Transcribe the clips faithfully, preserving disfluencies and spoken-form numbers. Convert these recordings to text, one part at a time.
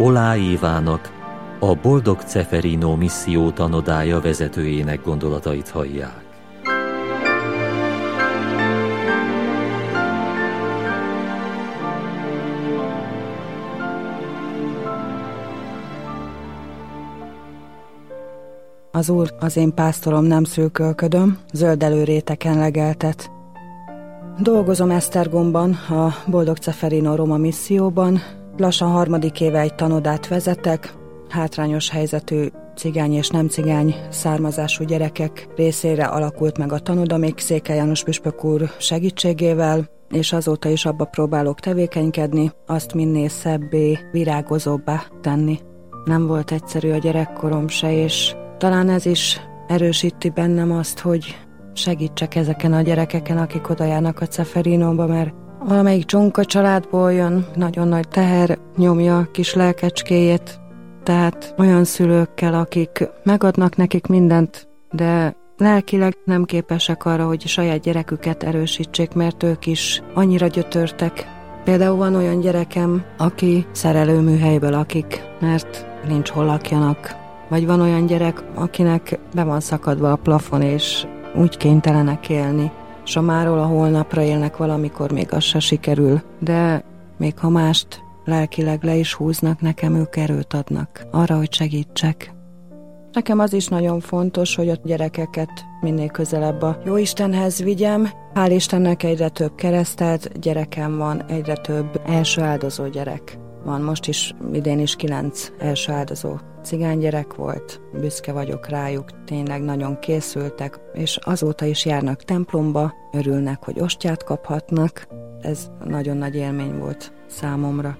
Olá Évának, a Boldog Ceferino misszió tanodája vezetőjének gondolatait hallják. Az Úr, az én pásztorom, nem szűkölködöm, zöldelő réteken legeltet. Dolgozom Esztergomban, a Boldog Ceferino Roma misszióban, lassan harmadik éve egy tanodát vezetek, hátrányos helyzetű cigány és nem cigány származású gyerekek részére alakult meg a tanoda, még Székely János püspök úr segítségével, és azóta is abba próbálok tevékenykedni, azt minél szebbé, virágozóbbá tenni. Nem volt egyszerű a gyerekkorom se, és talán ez is erősíti bennem azt, hogy segítsek ezeken a gyerekeken, akik oda járnak a Ceferinóba, mert valamelyik csonka családból jön, nagyon nagy teher nyomja a kis lelkecskéjét, tehát olyan szülőkkel, akik megadnak nekik mindent, de lelkileg nem képesek arra, hogy saját gyereküket erősítsék, mert ők is annyira gyötörtek. Például van olyan gyerekem, aki szerelőműhelyből lakik, mert nincs hol lakjanak. Vagy van olyan gyerek, akinek be van szakadva a plafon, és úgy kénytelenek élni, és a máról a holnapra élnek, valamikor még az se sikerül, de még ha mást lelkileg le is húznak, nekem ők erőt adnak arra, hogy segítsek. Nekem az is nagyon fontos, hogy a gyerekeket minél közelebb a Jóistenhez vigyem. Hál' Istennek egyre több keresztelt gyerekem van, egyre több első áldozó gyerek van. Most is, idén is kilenc első áldozó cigánygyerek volt, büszke vagyok rájuk, tényleg nagyon készültek, és azóta is járnak templomba, örülnek, hogy ostját kaphatnak. Ez nagyon nagy élmény volt számomra.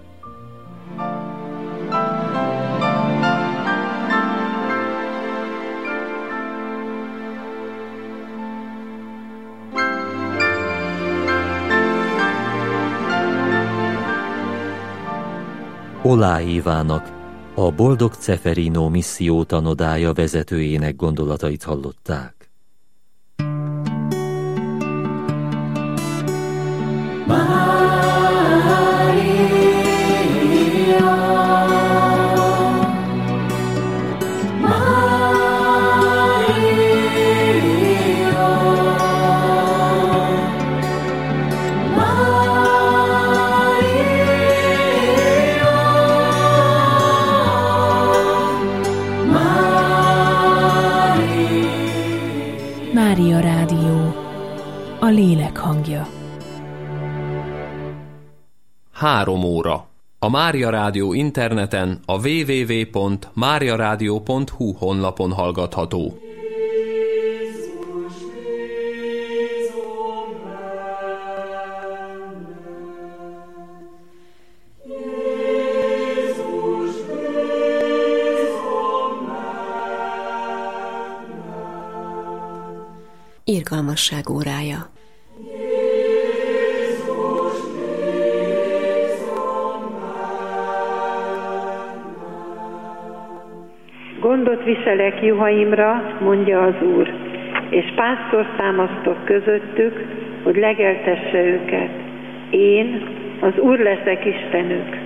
Olá Évának, a Boldog Ceferino misszió tanodája vezetőjének gondolatait hallották. Mária Rádió, a lélek hangja. Három óra. A Mária Rádió interneten a double-u double-u double-u pont mária rádió pont hu honlapon hallgatható. Irgalmasság órája. Gondot viselek juhaimra, mondja az Úr, és pásztor támasztok közöttük, hogy legeltesse őket. Én, az Úr leszek Istenük.